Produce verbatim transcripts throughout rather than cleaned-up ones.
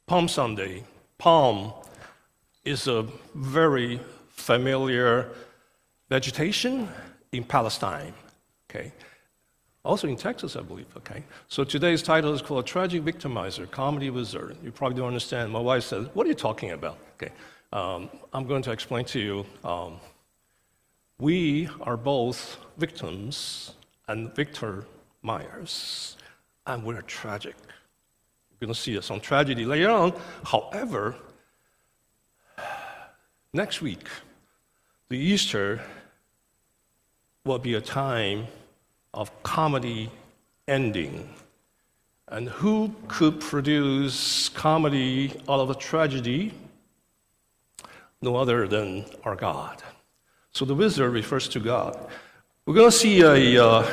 Palm Sunday. Palm is a very familiar vegetation in Palestine, okay? Also in Texas, I believe, okay? So today's title is called Tragic Victimizer, Comedy Wizard. You probably don't understand. My wife says, what are you talking about? Okay, um, I'm going to explain to you. Um, we are both victims and Victor Myers, and we're tragic. You're going to see some tragedy later on. However, next week, the Easter will be a time of comedy ending. And who could produce comedy out of a tragedy? No other than our God. So the wizard refers to God. We're going to see a, uh,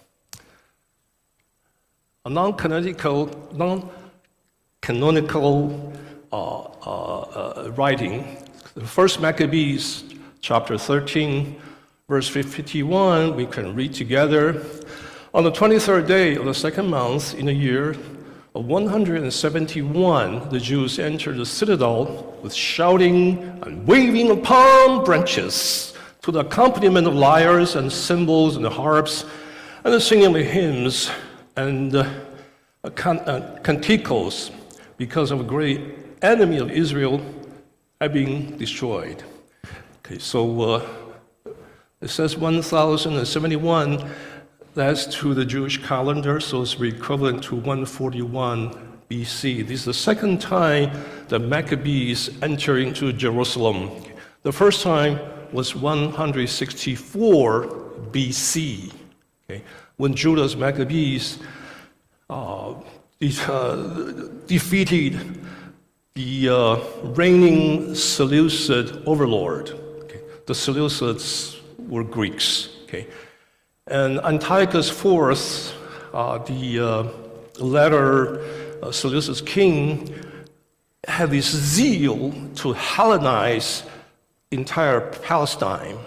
a non-canonical, non-canonical uh, uh, uh, writing. The first Maccabees, chapter thirteen, verse fifty-one, we can read together. On the twenty-third day of the second month in the year of one hundred seventy-one, the Jews entered the citadel with shouting and waving of palm branches to the accompaniment of lyres and cymbals and the harps and the singing of hymns and uh, can- uh, canticles, because of a great enemy of Israel had been destroyed. Okay, so uh, it says one thousand seventy-one, that's to the Jewish calendar, so it's equivalent to one forty-one B C. This is the second time the Maccabees enter into Jerusalem. The first time was one hundred sixty-four B C, okay, when Judah's Maccabees uh, de- uh, defeated the uh, reigning Seleucid overlord. Okay. The Seleucids were Greeks. Okay. And Antiochus the fourth, uh, the uh, latter uh, Seleucid king, had this zeal to Hellenize entire Palestine.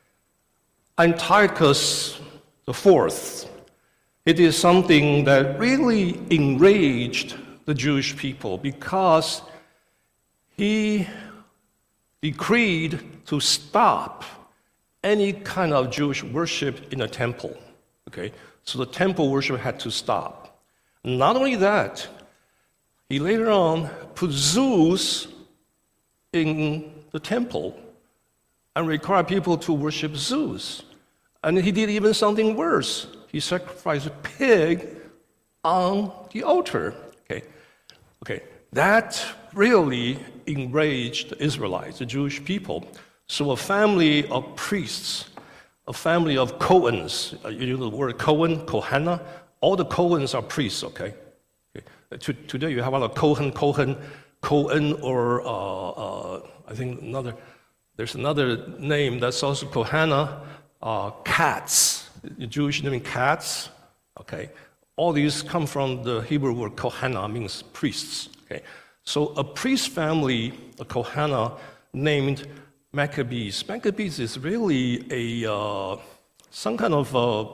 Antiochus the fourth, it is something that really enraged the Jewish people because he decreed to stop any kind of Jewish worship in a temple, okay? So the temple worship had to stop. Not only that, he later on put Zeus in the temple and required people to worship Zeus. And he did even something worse. He sacrificed a pig on the altar, okay? Okay, that really enraged the Israelites, the Jewish people. So a family of priests, a family of Cohens, you know the word Cohen, Kohana, all the Cohens are priests, okay? okay. Today you have a lot of Cohen, Cohen, Cohen, or uh, uh, I think another, there's another name that's also Kohana, uh, Katz, the Jewish name Katz, okay? All these come from the Hebrew word Kohana, means priests, okay? So a priest family, a Kohana, named Maccabees. Maccabees is really a uh, some kind of uh,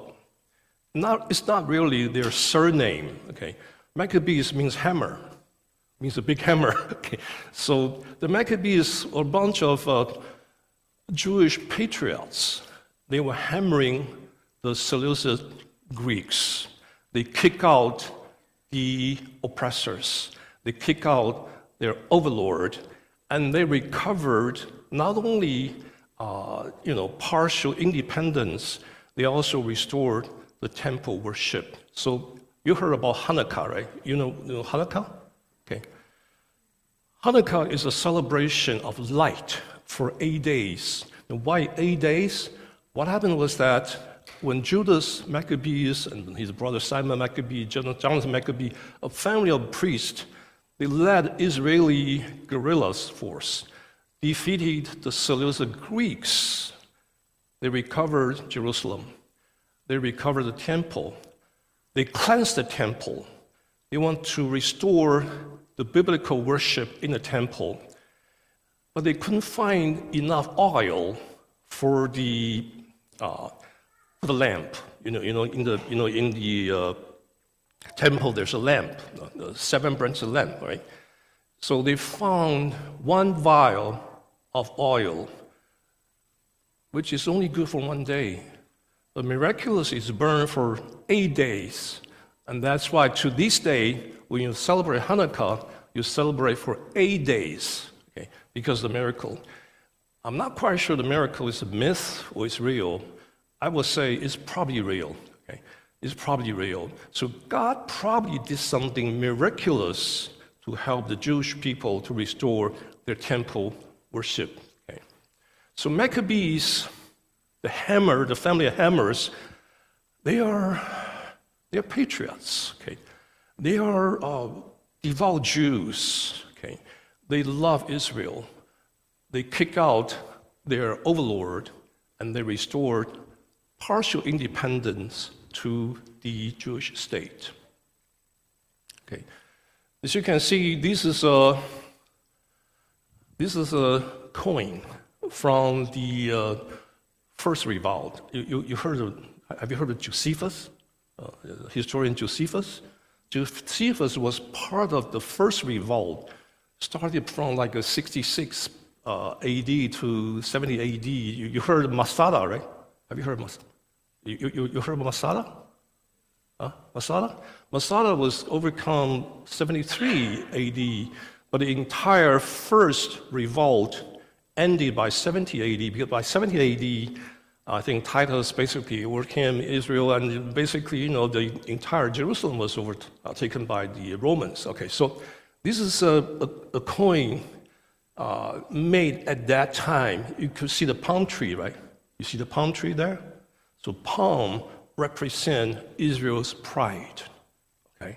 not. It's not really their surname. Okay, Maccabees means hammer, means a big hammer. Okay, so the Maccabees are a bunch of uh, Jewish patriots. They were hammering the Seleucid Greeks. They kick out the oppressors. They kick out their overlord, and they recovered not only uh, you know, partial independence, they also restored the temple worship. So you heard about Hanukkah, right? You know, you know Hanukkah? Okay. Hanukkah is a celebration of light for eight days. And why eight days? What happened was that when Judas Maccabees and his brother Simon Maccabee, Jonathan Maccabee, a family of priests, they led Israeli guerrillas force, defeated the Seleucid Greeks. They recovered Jerusalem. They recovered the temple. They cleansed the temple. They want to restore the biblical worship in the temple. But they couldn't find enough oil for the uh, for the lamp. You know, you know, in the you know in the uh, temple there's a lamp, a seven branch lamp, right? So they found one vial of oil, which is only good for one day. But miraculously, it's burned for eight days. And that's why to this day, when you celebrate Hanukkah, you celebrate for eight days, okay, because of the miracle. I'm not quite sure the miracle is a myth or it's real. I would say it's probably real. Okay? It's probably real. So God probably did something miraculous to help the Jewish people to restore their temple worship. Okay? So Maccabees, the hammer, the family of hammers, they are they are patriots. Okay? They are uh, devout Jews. Okay? They love Israel. They kick out their overlord and they restored partial independence to the Jewish state. Okay. As you can see, this is a this is a coin from the uh, first revolt. You, you, you heard of, have you heard of Josephus, uh, historian Josephus? Josephus was part of the first revolt, started from like a sixty-six uh, A D to seventy A D. You, you heard of Masada, right? Have you heard of Masada? You, you, you heard of Masada? Huh? Masada? Masada was overcome seventy-three A D, but the entire first revolt ended by seventy A D, because by seventy A D, I think Titus basically overcame Israel, and basically, you know, the entire Jerusalem was overtaken by the Romans. Okay, so this is a, a, a coin uh, made at that time. You could see the palm tree, right? You see the palm tree there? So palm represent Israel's pride, okay?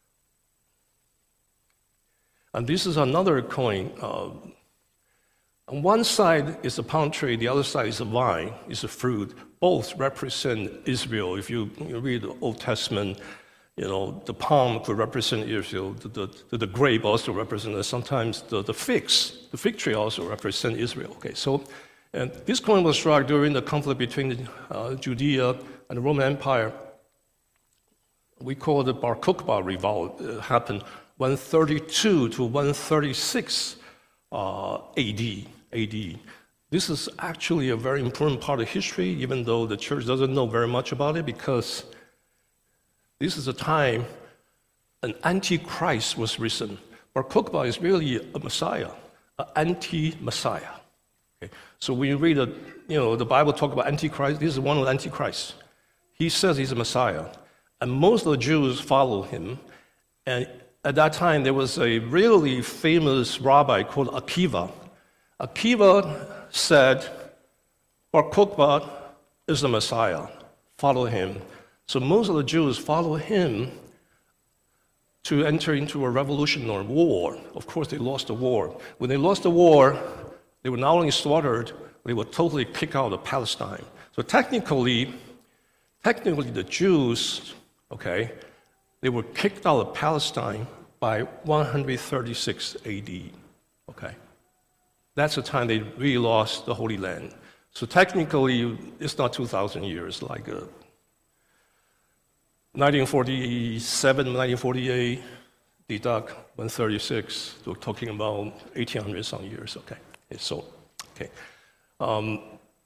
And this is another coin. Uh, on one side is a palm tree, the other side is a vine, is a fruit. Both represent Israel. If you, you read the Old Testament, you know, the palm could represent Israel. The, the, the grape also represents, sometimes the, the figs, the fig tree also represent Israel, okay? So, and this coin was struck during the conflict between uh, Judea and the Roman Empire. We call it the Bar Kokhba revolt. It happened one thirty-two to one thirty-six uh, A D. A D. This is actually a very important part of history, even though the church doesn't know very much about it, because this is a time an antichrist was risen. Bar Kokhba is really a Messiah, an anti-Messiah. Okay. So when you read, a, you know, the Bible talk about Antichrist, this is one of the Antichrists. He says he's a Messiah, and most of the Jews follow him. And at that time, there was a really famous rabbi called Akiva. Akiva said, Bar Kokhba is the Messiah. Follow him. So most of the Jews follow him to enter into a revolution or war. Of course, they lost the war. When they lost the war, they were not only slaughtered, they were totally kicked out of Palestine. So technically, technically the Jews, okay, they were kicked out of Palestine by one thirty-six A D, okay? That's the time they really lost the Holy Land. So technically, it's not two thousand years, like uh, nineteen forty-seven, nineteen forty-eight, deduct one thirty-six, we're talking about eighteen hundred some years, okay? So, okay. Um,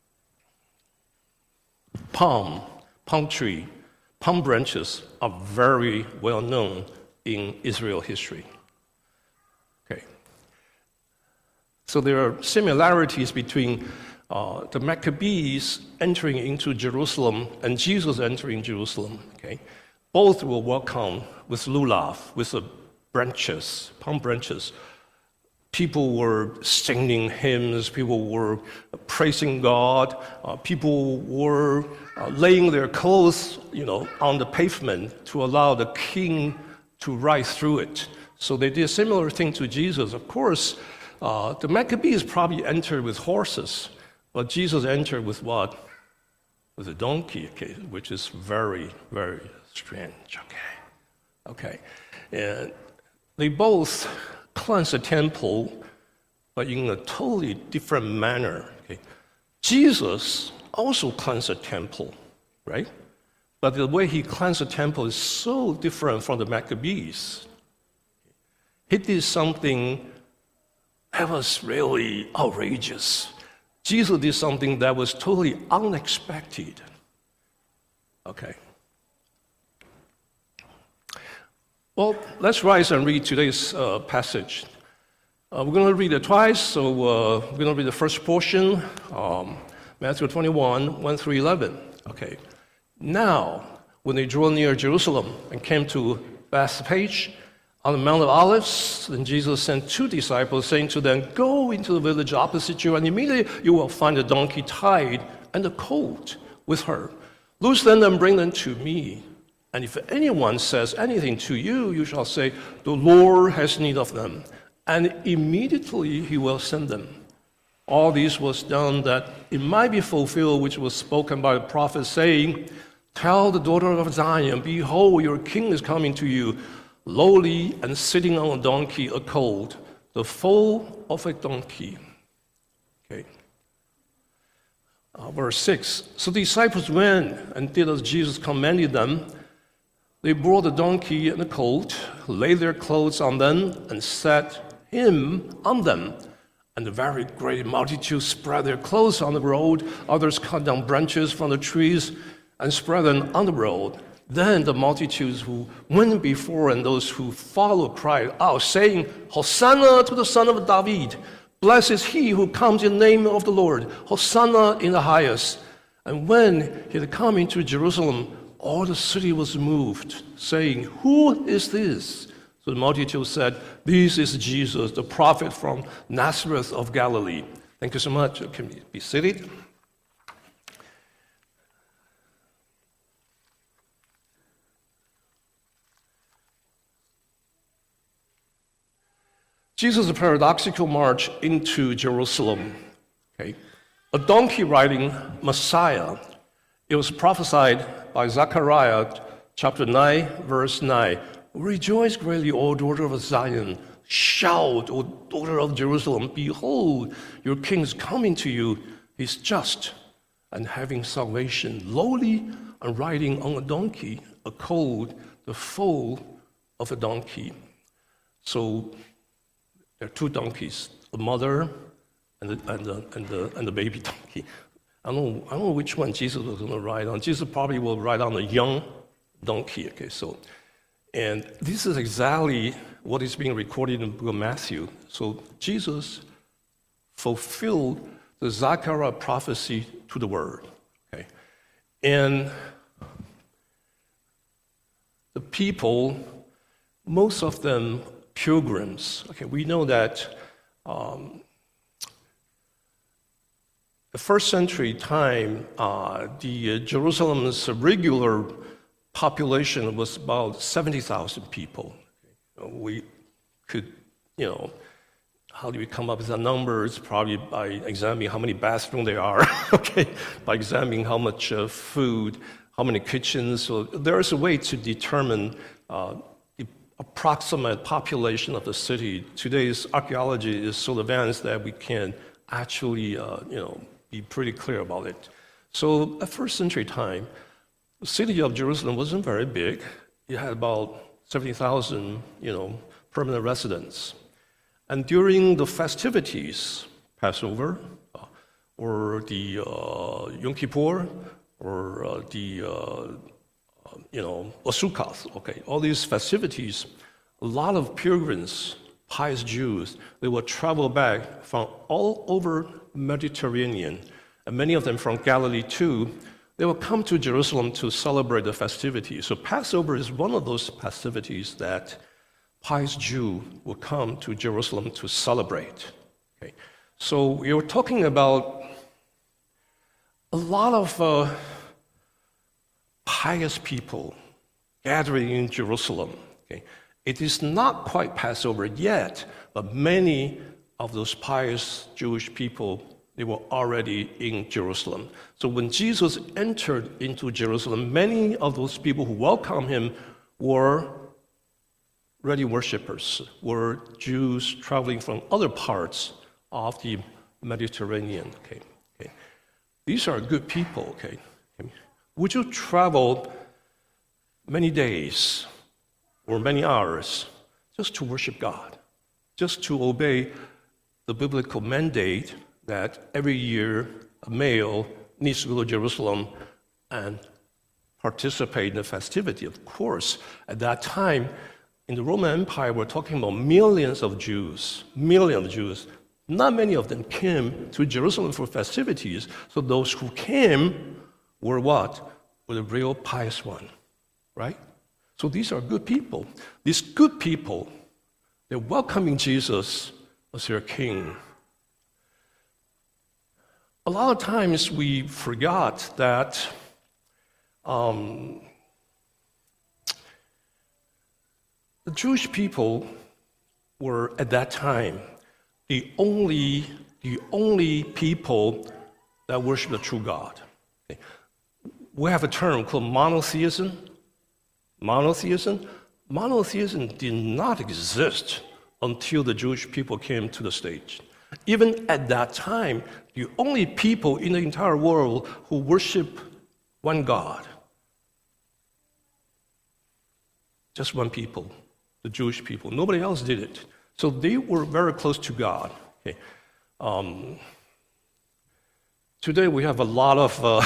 palm, palm tree, palm branches are very well known in Israel history. Okay. So there are similarities between uh, the Maccabees entering into Jerusalem and Jesus entering Jerusalem. Okay. Both were welcomed with lulav, with the branches, palm branches. People were singing hymns, people were praising God, uh, people were uh, laying their clothes, you know, on the pavement to allow the king to ride through it. So they did a similar thing to Jesus. Of course, uh, the Maccabees probably entered with horses, but Jesus entered with what? With a donkey, okay, which is very, very strange, okay? Okay, and they both cleanse the temple, but in a totally different manner. Okay? Jesus also cleansed the temple, right? But the way he cleansed the temple is so different from the Maccabees. he did something that was really outrageous. Jesus did something that was totally unexpected. Okay. Well, let's rise and read today's uh, passage. Uh, we're going to read it twice, so uh, we're going to read the first portion, um, Matthew twenty-one, one through eleven. Okay. Now, when they drew near Jerusalem and came to Bethphage on the Mount of Olives, then Jesus sent two disciples, saying to them, "Go into the village opposite you, and immediately you will find a donkey tied and a colt with her. Loose them and bring them to me. And if anyone says anything to you, you shall say, 'The Lord has need of them,' and immediately he will send them." All this was done that it might be fulfilled which was spoken by the prophet, saying, "Tell the daughter of Zion, behold, your king is coming to you, lowly and sitting on a donkey, a colt, the foal of a donkey." Okay. Uh, verse six. So the disciples went and did as Jesus commanded them. They brought the donkey and the colt, laid their clothes on them, and set him on them. And the very great multitude spread their clothes on the road. Others cut down branches from the trees and spread them on the road. Then the multitudes who went before and those who followed cried out, saying, "Hosanna to the Son of David! Blessed is he who comes in the name of the Lord! Hosanna in the highest!" And when he had come into Jerusalem, all the city was moved, saying, "Who is this?" So the multitude said, "This is Jesus, the prophet from Nazareth of Galilee." Thank you so much. You can be seated. Jesus' paradoxical march into Jerusalem. Okay. A donkey riding Messiah. It was prophesied by Zechariah chapter nine, verse nine. "Rejoice greatly, O daughter of Zion. Shout, O daughter of Jerusalem. Behold, your king is coming to you. He's just and having salvation, lowly and riding on a donkey, a colt, the foal of a donkey." So there are two donkeys, the mother and the, and the, and the, and the baby donkey. I don't know, I don't know which one Jesus was going to ride on. Jesus probably will ride on a young donkey. Okay, so, and this is exactly what is being recorded in the book of Matthew. So Jesus fulfilled the Zechariah prophecy to the word. Okay, and the people, most of them pilgrims. Okay, we know that. Um, The first century time, uh, the uh, Jerusalem's regular population was about seventy thousand people. We could, you know, how do we come up with that number? It's probably by examining how many bathrooms there are, okay, by examining how much uh, food, how many kitchens. So there is a way to determine uh, the approximate population of the city. Today's archaeology is so advanced that we can actually, uh, you know, be pretty clear about it. So at first century time, the city of Jerusalem wasn't very big. It had about seventy thousand, you know, permanent residents. And during the festivities, Passover, uh, or the uh, Yom Kippur, or uh, the, uh, uh, you know, Sukkot, okay, all these festivities, a lot of pilgrims, pious Jews, they would travel back from all over Mediterranean, and many of them from Galilee too. They will come to Jerusalem to celebrate the festivities. So Passover is one of those festivities that pious Jew will come to Jerusalem to celebrate. Okay. So we were talking about a lot of uh, pious people gathering in Jerusalem. Okay. It is not quite Passover yet, but many of those pious Jewish people, they were already in Jerusalem. So when Jesus entered into Jerusalem, many of those people who welcomed him were ready worshipers, were Jews traveling from other parts of the Mediterranean. Okay, okay. These are good people. Okay, okay. Would you travel many days or many hours just to worship God? just to obey the biblical mandate that every year a male needs to go to Jerusalem and participate in the festivity. Of course, at that time, in the Roman Empire, we're talking about millions of Jews, millions of Jews. Not many of them came to Jerusalem for festivities, so those who came were what? Were the real pious one, right? So these are good people. These good people, they're welcoming Jesus as their king. A lot of times we forgot that um, the Jewish people were at that time the only, the only people that worship the true God. Okay. We have a term called monotheism. Monotheism. Monotheism did not exist until the Jewish people came to the stage. Even at that time, the only people in the entire world who worship one God, just one people, the Jewish people. Nobody else did it. So they were very close to God. Okay. Um, today we have a lot of, uh,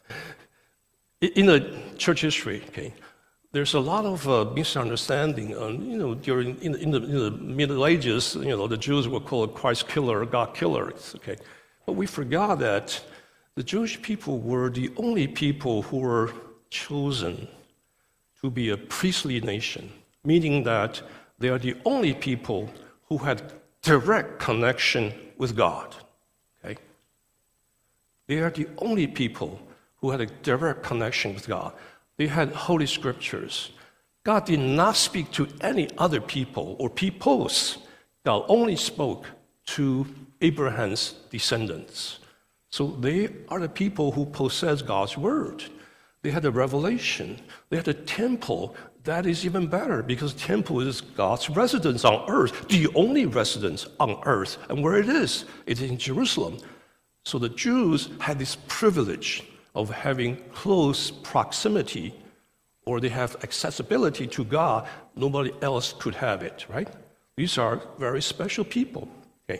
in the church history, okay, there's a lot of uh, misunderstanding. On, you know, during in, in, the, in the Middle Ages, you know, the Jews were called Christ killer, God killers. Okay, but we forgot that the Jewish people were the only people who were chosen to be a priestly nation, meaning that they are the only people who had direct connection with God. Okay, they are the only people who had a direct connection with God. They had Holy Scriptures. God did not speak to any other people or peoples. God only spoke to Abraham's descendants. So they are the people who possess God's Word. They had a revelation. They had a temple. That is even better because temple is God's residence on earth, the only residence on earth. And where it is, it is in Jerusalem. So the Jews had this privilege of having close proximity, or they have accessibility to God. Nobody else could have it, right? These are very special people. Okay.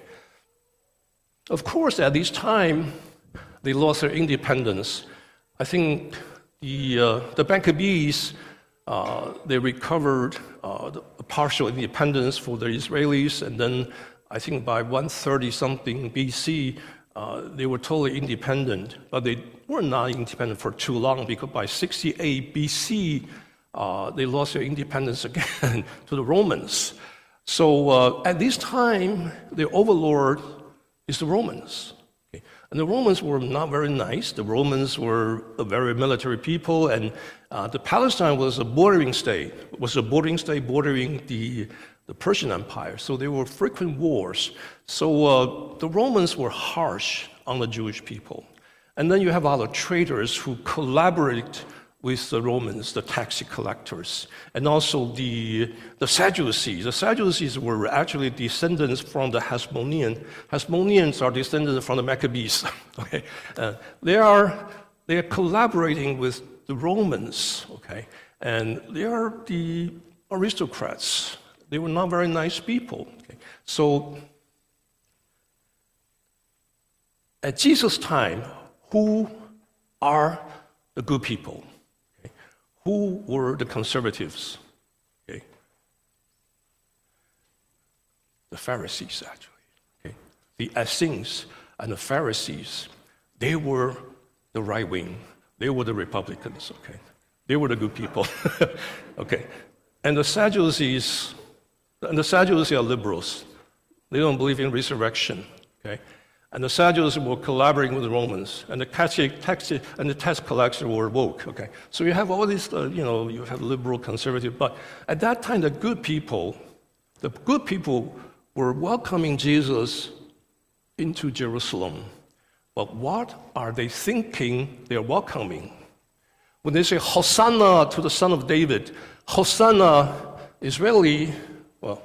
Of course, at this time, they lost their independence. I think the, uh, the Maccabees, uh, they recovered uh, the partial independence for the Israelis, and then I think by one thirty something B C, Uh, they were totally independent, but they were not independent for too long because by sixty-eight B C, uh, they lost their independence again to the Romans. So uh, at this time, the overlord is the Romans. Okay. And the Romans were not very nice. The Romans were a very military people, and uh, the Palestine was a bordering state, was a bordering state bordering the the Persian Empire, so there were frequent wars. So uh, the Romans were harsh on the Jewish people. And then you have other traders who collaborate with the Romans, the tax collectors, and also the, the Sadducees. The Sadducees were actually descendants from the Hasmonean. Hasmoneans are descendants from the Maccabees. Okay, uh, they are they are collaborating with the Romans. Okay, and they are the aristocrats. They were not very nice people. Okay. So, at Jesus' time, who are the good people? Okay. Who were the conservatives? Okay. The Pharisees, actually. Okay. The Essenes and the Pharisees, they were the right wing. They were the Republicans. Okay. They were the good people. Okay. And the Sadducees. And the Sadducees are liberals. They don't believe in resurrection. Okay, and the Sadducees were collaborating with the Romans, and the tax and the tax collectors were woke. Okay, so you have all these, uh, you know, you have liberal, conservative. But at that time, the good people, the good people were welcoming Jesus into Jerusalem. But what are they thinking they're welcoming? When they say Hosanna to the Son of David, Hosanna is really Well,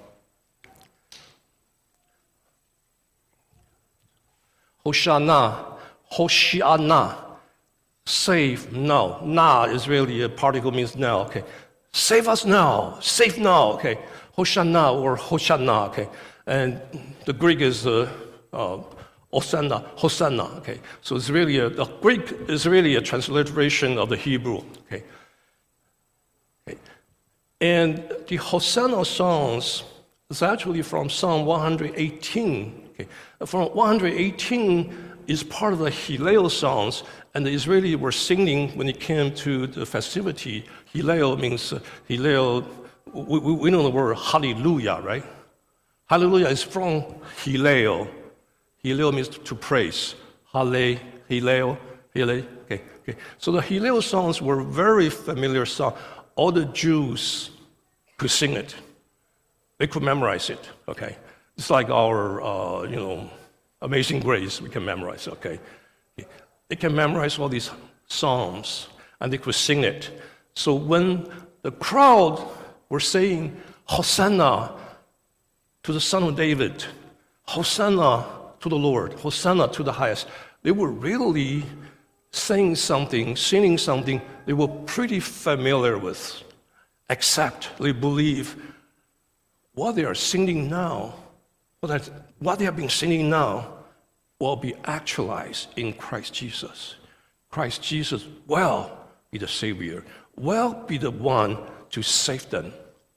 Hosanna, Hoshiana, save now. Na is really a particle means now. Okay, save us now, save now. Okay, Hosanna or Hosanna. Okay, And the Greek is uh, uh, Hosanna, Hosanna, okay? So it's really a, the Greek is really a transliteration of the Hebrew, okay? okay? And the Hosanna songs is actually from Psalm one eighteen, okay? From one eighteen is part of the Hillel songs, and the Israelis were singing when it came to the festivity. Hillel means, uh, Hillel, we, we know the word hallelujah, right? Hallelujah is from Hillel. Hillel means to praise. Halle, Hillel, Hillel. Okay, okay. So the Hillel songs were very familiar songs. All the Jews could sing it. They could memorize it. Okay, it's like our, uh, you know, Amazing Grace. We can memorize. Okay, they can memorize all these psalms and they could sing it. So when the crowd were saying Hosanna to the Son of David, Hosanna to the Lord, Hosanna to the highest, they were really saying something, singing something they were pretty familiar with, except they believe what they are singing now, what they have been singing now, will be actualized in Christ Jesus. Christ Jesus will be the Savior, will be the one to save them.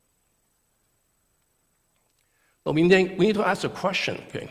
But we need, we need to ask a question, okay?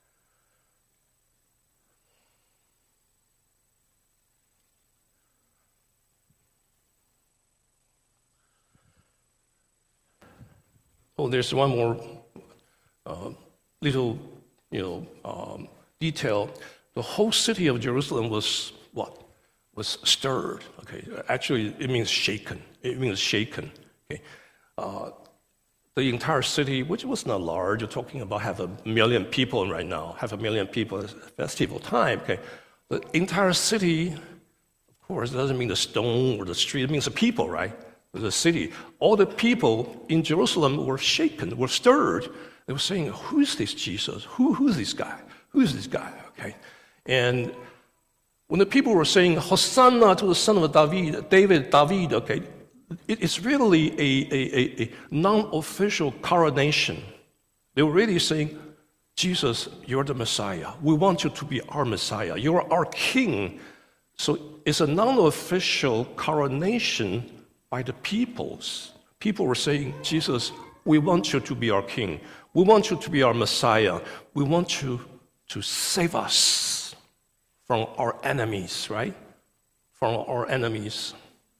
Oh, there's one more uh, little, you know, um, detail. The whole city of Jerusalem was what? Was stirred. Okay, actually, it means shaken. It means shaken. Okay, uh, the entire city, which was not large, you're talking about half a million people right now, half a million people at festival time. Okay, the entire city, of course, doesn't mean the stone or the street. It means the people, right? The city, all the people in Jerusalem were shaken, were stirred. They were saying, who is this Jesus? Who, who is this guy? Who is this guy? Okay. And when the people were saying, Hosanna to the son of David, David, David, okay, it, it's really a, a, a, a non-official coronation. They were really saying, Jesus, you're the Messiah. We want you to be our Messiah. You're our king. So it's a non-official coronation by the peoples. People were saying, Jesus, we want you to be our king. We want you to be our Messiah. We want you to save us from our enemies, right? From our enemies.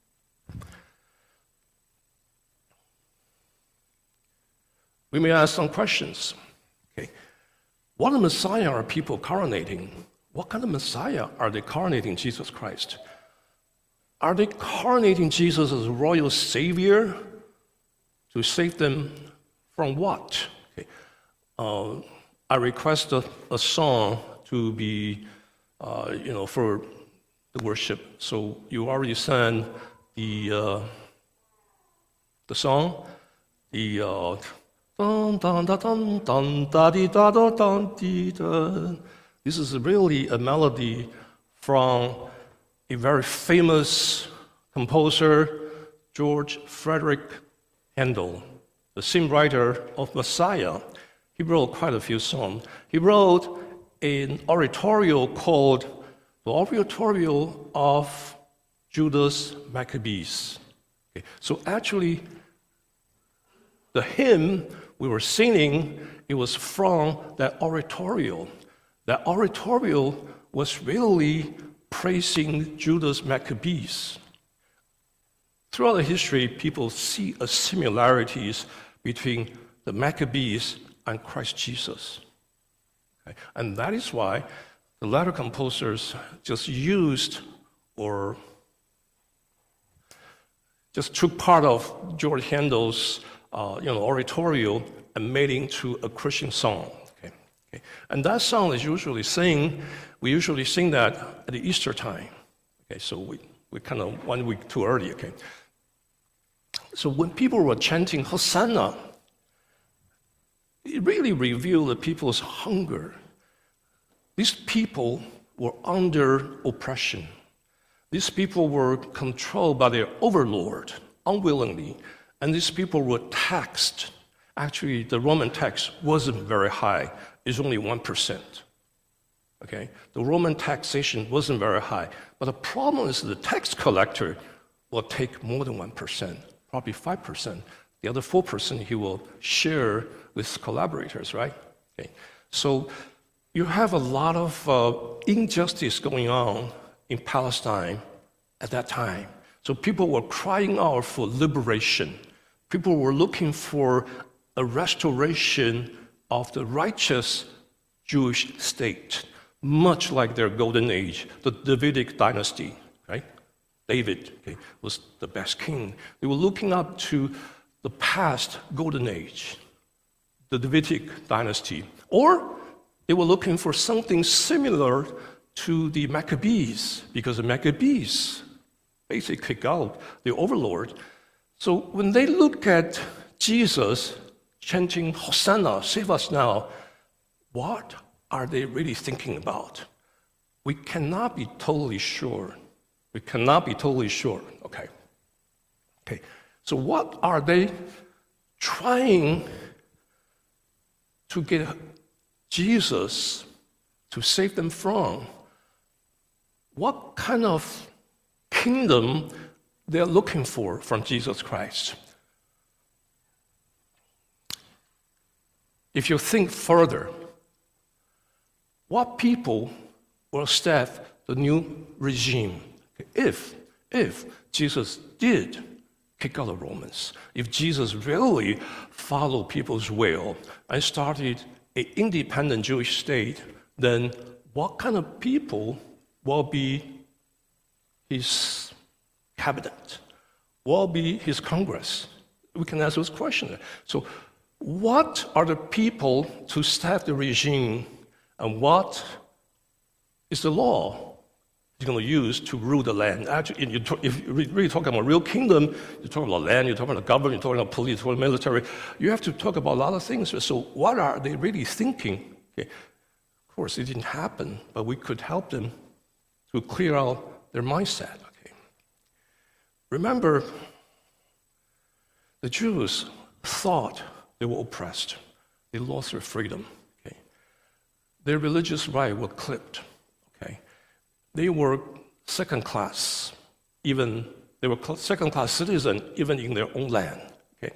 We may ask some questions. Okay. What Messiah are people coronating? What kind of Messiah are they coronating Jesus Christ? Are they coronating Jesus as a royal savior to save them from what? Okay. Uh, I request a, a song to be, uh, you know, for the worship. So you already sang the uh, the song, the uh, dun dun dun dun dun da di da da dun di da. This is really a melody from a very famous composer, George Frederick Handel, the same writer of Messiah. He wrote quite a few songs. He wrote an oratorio called the Oratorio of Judas Maccabees. Okay. So actually, the hymn we were singing, it was from that oratorio. That oratorio was really praising Judas Maccabees. Throughout the history, people see a similarities between the Maccabees and Christ Jesus. Okay? And that is why the latter composers just used or just took part of George Handel's uh, you know, oratorio and made it into a Christian song. Okay? Okay? And that song is usually sing, we usually sing that at the Easter time. Okay, so we, we kind of one week too early, okay? So when people were chanting Hosanna, it really revealed the people's hunger. These people were under oppression. These people were controlled by their overlord unwillingly, and these people were taxed, Actually, the Roman tax wasn't very high. It's only one percent. Okay? The Roman taxation wasn't very high. But the problem is the tax collector will take more than one percent, probably five percent. The other four percent he will share with collaborators, right? Okay. So you have a lot of uh, injustice going on in Palestine at that time. So people were crying out for liberation. People were looking for a restoration of the righteous Jewish state, much like their golden age, the Davidic dynasty, right? David okay, was the best king. They were looking up to the past golden age, the Davidic dynasty. Or they were looking for something similar to the Maccabees, because the Maccabees basically kick out the overlord. So when they look at Jesus chanting, Hosanna, save us now, what are they really thinking about? We cannot be totally sure. We cannot be totally sure. Okay. Okay. So what are they trying to get Jesus to save them from? What kind of kingdom they're looking for from Jesus Christ? If you think further, what people will staff the new regime if, if Jesus did kick out the Romans, if Jesus really followed people's will and started an independent Jewish state, then what kind of people will be his cabinet, will be his Congress? We can ask those questions. So what are the people to staff the regime, and what is the law he's going to use to rule the land? Actually, if you're really talking about real kingdom, you're talking about land, you're talking about government, you're talking about police, you're talking about military. You have to talk about a lot of things. So what are they really thinking? Okay. Of course, it didn't happen, but we could help them to clear out their mindset. Okay. Remember, the Jews thought they were oppressed. They lost their freedom. Okay. Their religious rights were clipped. Okay. They were second class, even they were second class citizens even in their own land. Okay.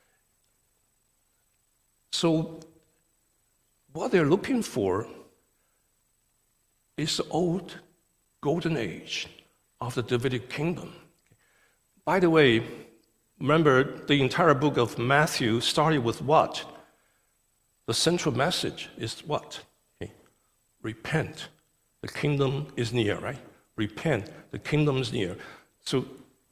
So what they're looking for is the old golden age of the Davidic kingdom. By the way, remember the entire book of Matthew started with what? The central message is what? Okay. Repent. The kingdom is near, right? Repent. The kingdom is near. So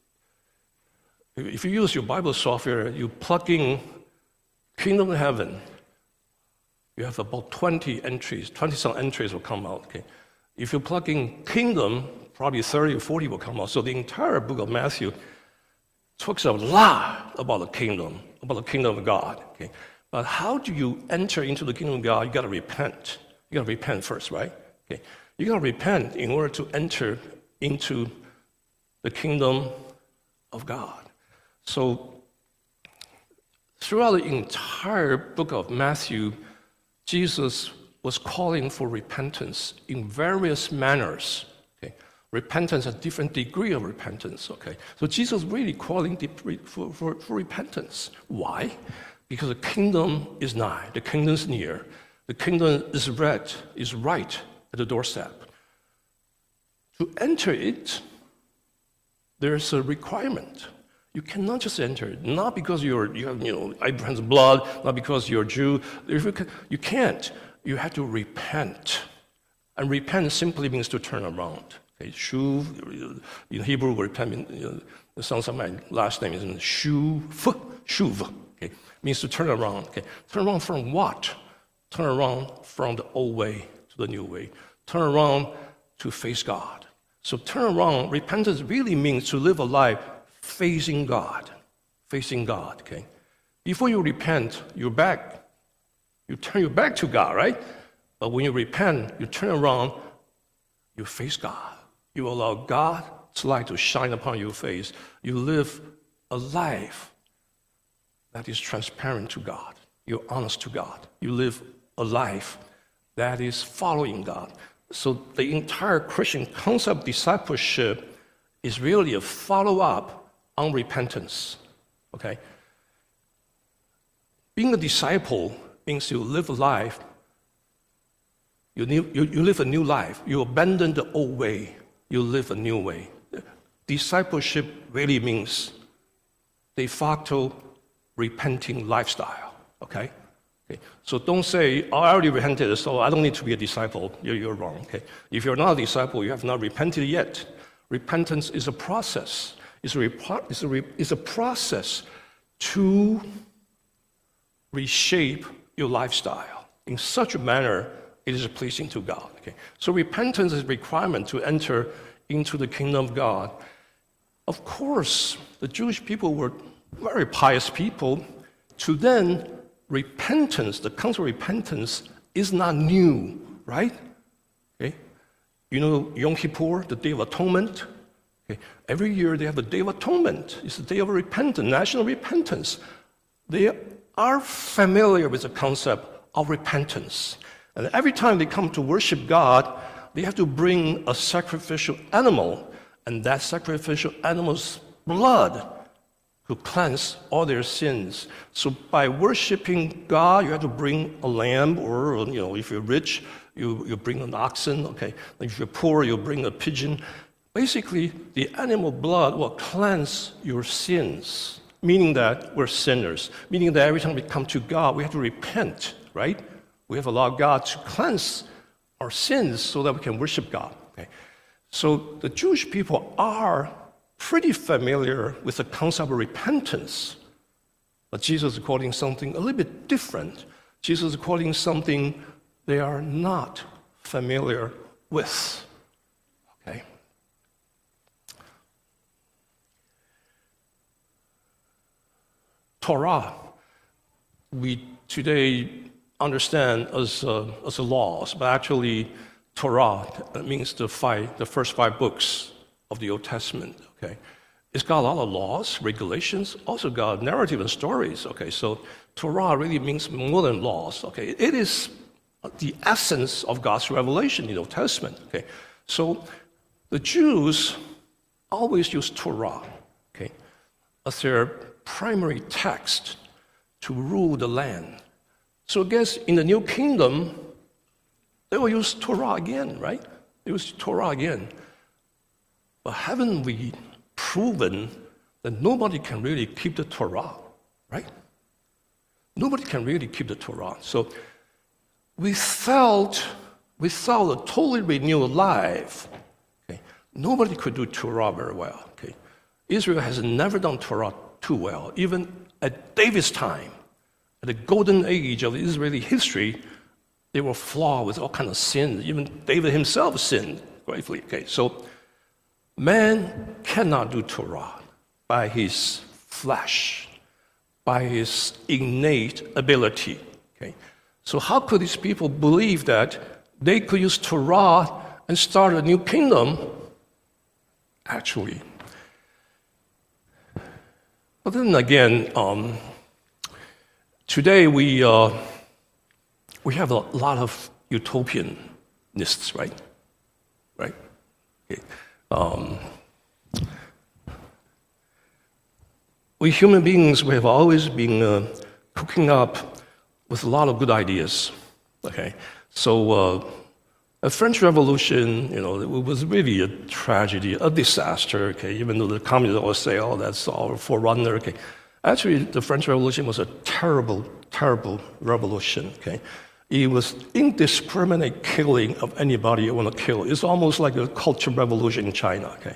if you use your Bible software, you plug in kingdom of heaven, you have about twenty entries, twenty-some entries will come out. Okay? If you plug in kingdom, probably thirty or forty will come out. So the entire book of Matthew talks a lot about the kingdom, about the kingdom of God. Okay? But how do you enter into the kingdom of God? You got to repent. You got to repent first, right? Okay. You got to repent in order to enter into the kingdom of God. So throughout the entire book of Matthew, Jesus was calling for repentance in various manners. Okay? Repentance, a different degree of repentance. Okay? So Jesus really calling for, for, for repentance. Why? Because the kingdom is nigh, the kingdom is near, the kingdom is right, is right at the doorstep. To enter it, there's a requirement. You cannot just enter it, not because you're, you have, you know, Abraham's blood, not because you're a Jew. You can't. You have to repent. And repent simply means to turn around. Okay, shuv, in Hebrew, repent, you know, it sounds like my last name is shuv, shuv, okay, means to turn around. Okay, turn around from what? Turn around from the old way to the new way. Turn around to face God. So turn around, repentance really means to live a life facing God, facing God, okay? Before you repent, you're back. You turn your back to God, right? But when you repent, you turn around, you face God. You allow God's light to shine upon your face. You live a life that is transparent to God. You're honest to God. You live a life that is following God. So the entire Christian concept of discipleship is really a follow-up on repentance. Okay? Being a disciple means you live a life, you, new, you, you live a new life. You abandon the old way, you live a new way. Discipleship really means de facto repenting lifestyle, okay? Okay. So don't say, oh, I already repented, so I don't need to be a disciple. You're, you're wrong, okay? If you're not a disciple, you have not repented yet. Repentance is a process. It's a, it's a, it's a process to reshape your lifestyle in such a manner it is pleasing to God, okay? So repentance is a requirement to enter into the kingdom of God. Of course, the Jewish people were very pious people. To them, repentance, the concept of repentance, is not new, right? Okay? You know Yom Kippur, the Day of Atonement? Okay. Every year they have a Day of Atonement. It's the Day of repentance, national repentance. They are familiar with the concept of repentance. And every time they come to worship God, they have to bring a sacrificial animal, and that sacrificial animal's blood to cleanse all their sins. So by worshiping God, you have to bring a lamb, or, you know, if you're rich, you, you bring an oxen, okay? If you're poor, you bring a pigeon. Basically, the animal blood will cleanse your sins, meaning that we're sinners, meaning that every time we come to God, we have to repent, right? We have allowed God to cleanse our sins so that we can worship God, okay? So the Jewish people are pretty familiar with the concept of repentance. But Jesus is quoting something a little bit different. Jesus is quoting something they are not familiar with. Okay? Torah, we today understand as uh, as a laws, but actually Torah means the five, the first five books of the Old Testament. Okay, it's got a lot of laws, regulations, also got narrative and stories. Okay, so Torah really means more than laws. Okay, it is the essence of God's revelation in the Old Testament. Okay, so the Jews always use Torah, okay, as their primary text to rule the land. So I guess in the New Kingdom, they will use Torah again, right? They use Torah again. But haven't we proven that nobody can really keep the Torah, right? Nobody can really keep the Torah. So without, without a totally renewed life, okay, nobody could do Torah very well. Okay? Israel has never done Torah too well. Even at David's time, at the golden age of Israeli history, they were flawed with all kinds of sins. Even David himself sinned gravely. Okay, so man cannot do Torah by his flesh, by his innate ability. Okay, so how could these people believe that they could use Torah and start a new kingdom? Actually, but then again, um, today we uh, we have a lot of utopianists, right? Right? Okay. Um, we human beings, we have always been uh, cooking up with a lot of good ideas. Okay, so uh, the French Revolution, you know, it was really a tragedy, a disaster. Okay, even though the communists always say, "Oh, that's our forerunner." Okay, actually, the French Revolution was a terrible, terrible revolution. Okay. It was indiscriminate killing of anybody you want to kill. It's almost like a cultural revolution in China. Okay,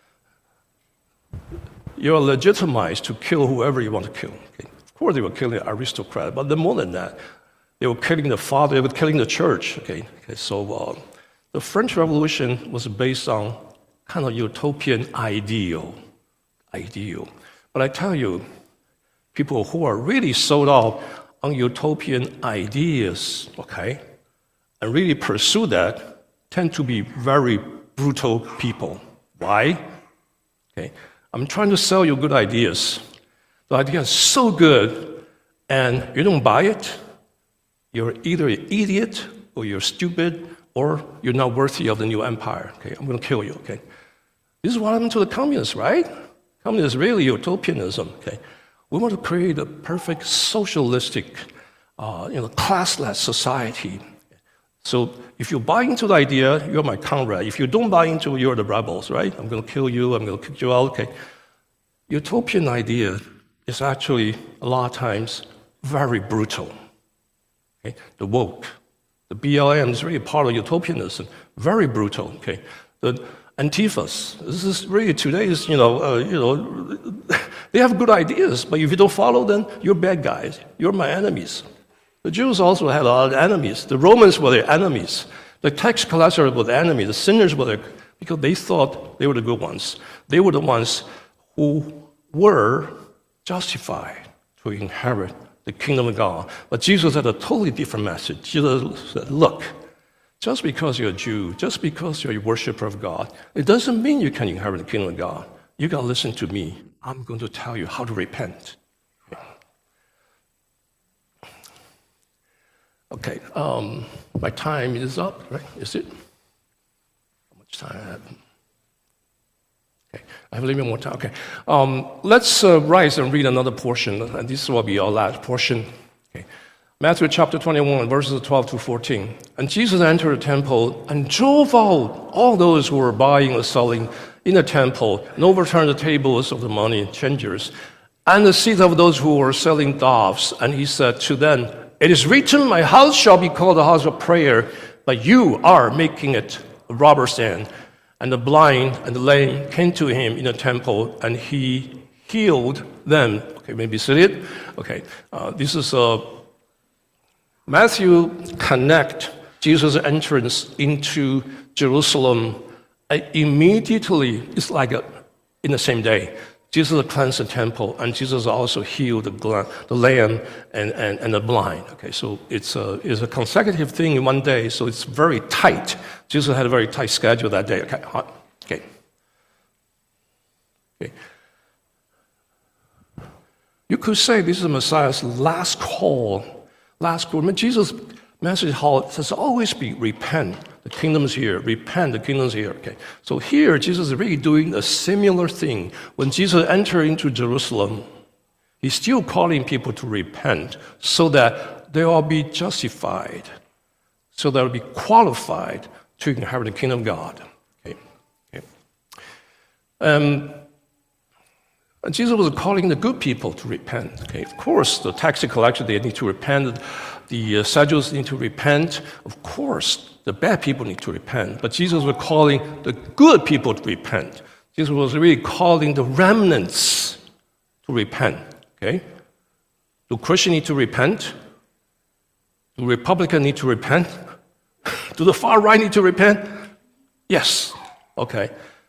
you're legitimized to kill whoever you want to kill. Okay? Of course, they were killing aristocrats, but more than that, they were killing the father. They were killing the church. Okay, okay so uh, the French Revolution was based on kind of utopian ideal, ideal. But I tell you, people who are really sold out on utopian ideas, okay, and really pursue that, tend to be very brutal people. Why? Okay, I'm trying to sell you good ideas. the idea is so good, and you don't buy it, you're either an idiot, or you're stupid, or you're not worthy of the new empire. Okay, I'm going to kill you. Okay, this is what happened to the communists, right? Communism is really utopianism. Okay, we want to create a perfect socialistic, uh, you know, classless society. So if you buy into the idea, you're my comrade. If you don't buy into it, you're the rebels, right? I'm going to kill you. I'm going to kick you out. Okay, utopian idea is actually a lot of times very brutal. Okay, the woke. The B L M is really part of utopianism, very brutal. Okay, the Antifas. This is really today's. You know, uh, you know, they have good ideas, but if you don't follow them, you're bad guys. You're my enemies. The Jews also had a lot of enemies. The Romans were their enemies. The tax collectors were the enemy. The sinners were their, because they thought they were the good ones. They were the ones who were justified to inherit the kingdom of God. But Jesus had a totally different message. Jesus said, look, just because you're a Jew, just because you're a worshiper of God, it doesn't mean you can inherit the kingdom of God. You got to listen to me. I'm going to tell you how to repent. Okay, um, my time is up, right? Is it? How much time I have? Okay, I have a little bit more time. Okay, um, let's uh, rise and read another portion, and this will be our last portion. Okay. Matthew chapter twenty-one, verses twelve to fourteen. And Jesus entered the temple and drove out all those who were buying or selling in the temple, and overturned the tables of the money changers and the seats of those who were selling doves. And he said to them, it is written, my house shall be called a house of prayer, but you are making it a robber's den. And the blind and the lame came to him in the temple, and he healed them. Okay, maybe see it. Okay, uh, this is uh, Matthew connect Jesus' entrance into Jerusalem. Uh, immediately, it's like a, in the same day. Jesus cleansed the temple, and Jesus also healed the, the lame and, and, and the blind. Okay, so it's a, it's a consecutive thing in one day, so it's very tight. Jesus had a very tight schedule that day. Okay, okay. okay. You could say this is the Messiah's last call. Last call. I mean, Jesus' message has always been repent. The kingdom's here. Repent, the kingdom's here. Okay. So here, Jesus is really doing a similar thing. When Jesus entered into Jerusalem, he's still calling people to repent so that they will be justified, so they'll be qualified to inherit the kingdom of God. Okay. Okay. Um, and Jesus was calling the good people to repent. Okay. Of course, the tax collectors, they need to repent. The uh, Sadducees need to repent. Of course, the bad people need to repent, but Jesus was calling the good people to repent. Jesus was really calling the remnants to repent, okay? Do Christians need to repent? Do Republicans need to repent? Do the far right need to repent? Yes, okay.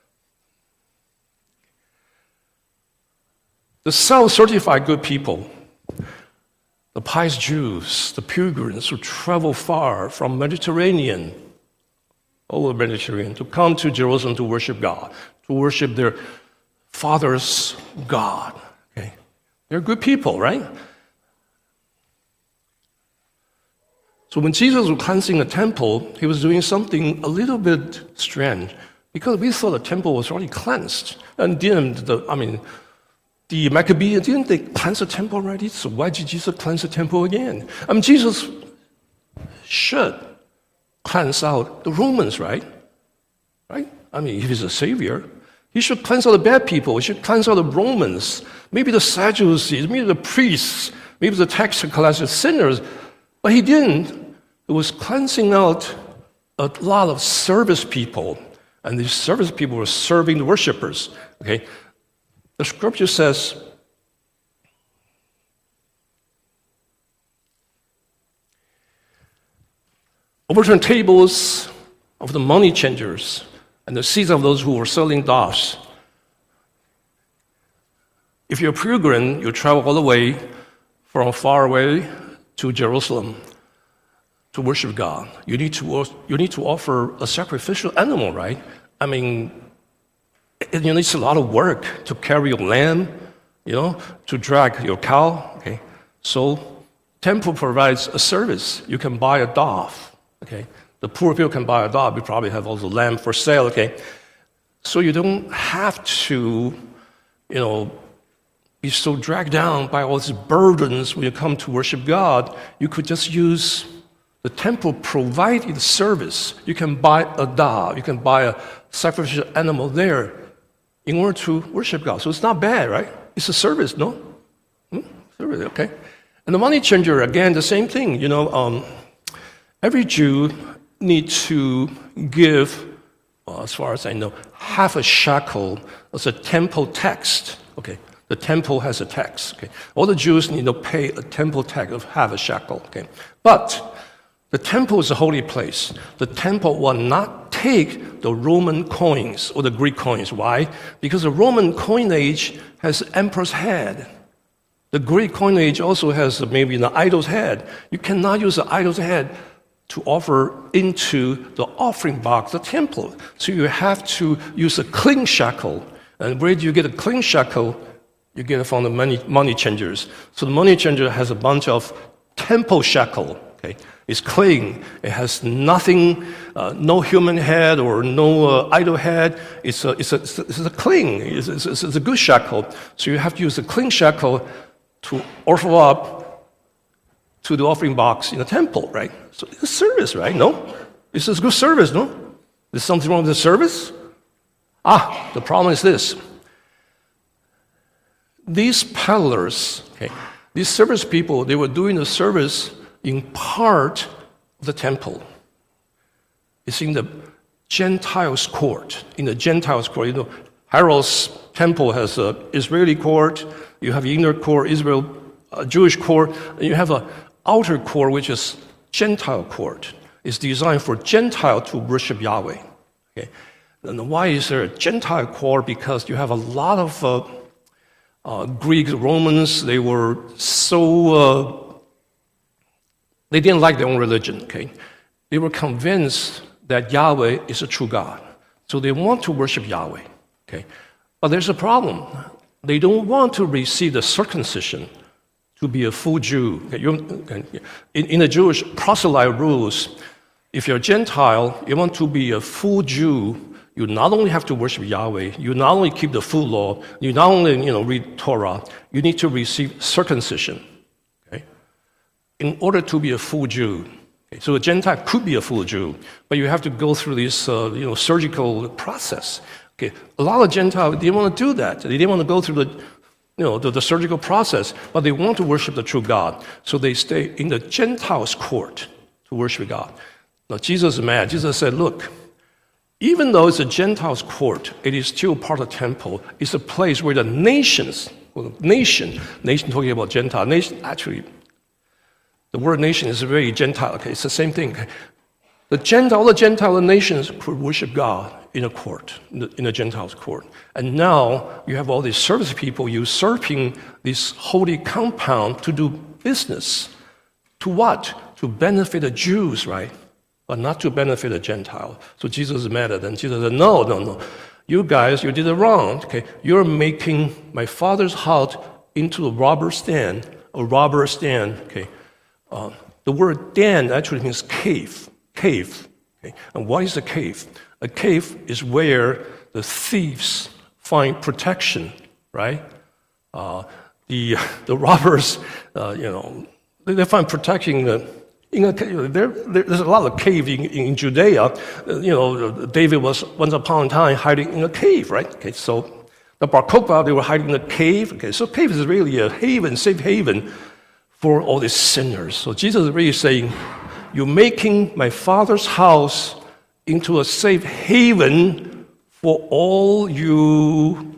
The self-certified good people, the pious Jews, the pilgrims who travel far from Mediterranean, over the Mediterranean, to come to Jerusalem to worship God, to worship their father's God. Okay, they're good people, right? So when Jesus was cleansing the temple, he was doing something a little bit strange, because we thought the temple was already cleansed, and didn't the I mean. The Maccabees, didn't they cleanse the temple already? So why did Jesus cleanse the temple again? I mean, Jesus should cleanse out the Romans, right? Right? I mean, if he's a savior, he should cleanse out the bad people. He should cleanse out the Romans, maybe the Sadducees, maybe the priests, maybe the tax collectors, sinners. But he didn't. He was cleansing out a lot of service people, and these service people were serving the worshipers. Okay. The scripture says, overturn tables of the money changers and the seats of those who were selling doves. If you're a pilgrim, you travel all the way from far away to Jerusalem to worship God. You need to, you need to offer a sacrificial animal, right? I mean, it needs a lot of work to carry a lamb you know, to drag your cow. Okay, so temple provides a service. You can buy a dove. Okay, the poor people can buy a dove. You probably have also lamb for sale. Okay, so you don't have to, you know, be so dragged down by all these burdens when you come to worship God. You could just use the temple provided service. You can buy a dove. You can buy a sacrificial animal there in order to worship God. So it's not bad, right? It's a service, no? Hmm? Service, okay. And the money changer, again, the same thing. You know, um, every Jew needs to give, well, as far as I know, half a shekel as a temple tax. Okay, the temple has a tax. Okay, all the Jews need to pay a temple tax of half a shekel. Okay, but the temple is a holy place. The temple will not take the Roman coins or the Greek coins. Why? Because the Roman coinage has emperor's head. The Greek coinage also has maybe an idol's head. You cannot use the idol's head to offer into the offering box, the temple. So you have to use a clean shekel. And where do you get a clean shekel? You get it from the money, money changers. So the money changer has a bunch of temple shekel. Okay, it's clean. It has nothing, uh, no human head or no uh, idol head. It's a, it's a, it's a, it's a clean. It's, it's, it's a good shekel. So you have to use a clean shekel to offer up to the offering box in the temple, right? So it's a service, right? No? It's a good service, no? Is something wrong with the service? Ah, the problem is this. These peddlers, okay, these service people, they were doing the service in part of the temple. It's in the Gentiles' court. In the Gentiles' court, you know, Herod's temple has an Israeli court. You have inner court, Israel, uh, Jewish court. And you have an outer court, which is Gentile court. It's designed for Gentile to worship Yahweh. Okay, and why is there a Gentile court? Because you have a lot of uh, uh, Greek Romans. They were so. Uh, They didn't like their own religion, okay? They were convinced that Yahweh is a true God. So they want to worship Yahweh, okay? But there's a problem. They don't want to receive the circumcision to be a full Jew. Okay? In, in the Jewish proselyte rules, if you're a Gentile, you want to be a full Jew, you not only have to worship Yahweh, you not only keep the full law, you not only you know, read Torah, you need to receive circumcision. In order to be a full Jew. Okay, so a Gentile could be a full Jew, but you have to go through this uh, you know, surgical process. Okay, a lot of Gentiles, they didn't want to do that. They didn't want to go through the, you know, the, the surgical process, but they want to worship the true God. So they stay in the Gentiles' court to worship God. Now, Jesus is mad. Jesus said, look, even though it's a Gentiles' court, it is still part of the temple. It's a place where the nations, well, nation, nation talking about Gentile, nation, actually, the word nation is very Gentile. Okay, it's the same thing. Okay? The Gentile, all the Gentile nations could worship God in a court, in the, in a Gentile's court. And now you have all these service people usurping this holy compound to do business. To what? To benefit the Jews, right? But not to benefit the Gentile. So Jesus is mad at them. Jesus said, no, no, no. You guys, you did it wrong. Okay, you're making my father's house into a robber's den, a robber's den. Okay. Uh, the word den actually means cave, cave. Okay? And what is a cave? A cave is where the thieves find protection, right? Uh, the the robbers, uh, you know, they, they find protection uh, in a cave. There, there, there's a lot of cave in, in Judea. Uh, you know, David was once upon a time hiding in a cave, right? Okay, so the Bar Kokhba, they were hiding in a cave. Okay, so cave is really a haven, safe haven for all these sinners. So Jesus is really saying, you're making my Father's house into a safe haven for all you